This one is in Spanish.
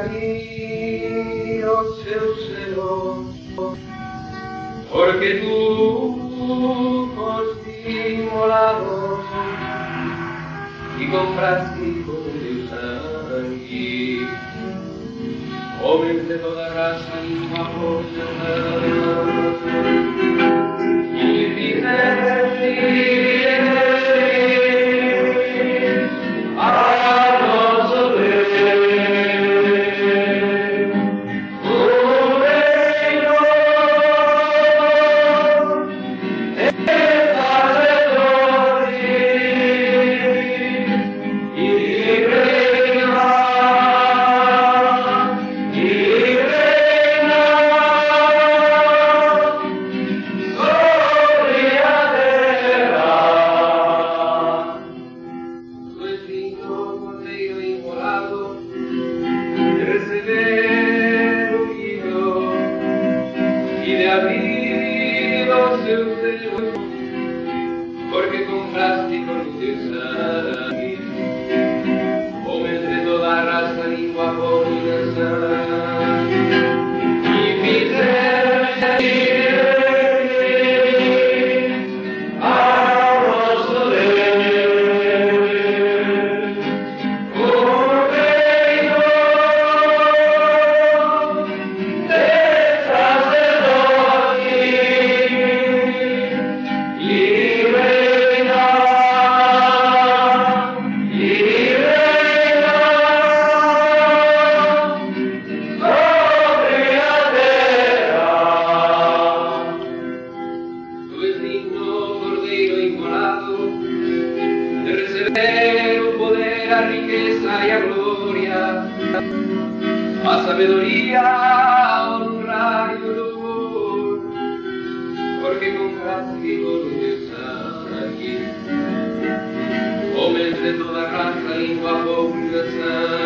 admiro seu seno, porque tu costimolado y compraste con el sangue, hombres de toda raza y guapos, y porque compraste con tu sangue, hombres de toda raza, lengua, población, y de recibir poder, a riqueza y a gloria, a sabiduría, a honra y honor, porque compraste con tu sangue, hombres de toda raza, lengua, población.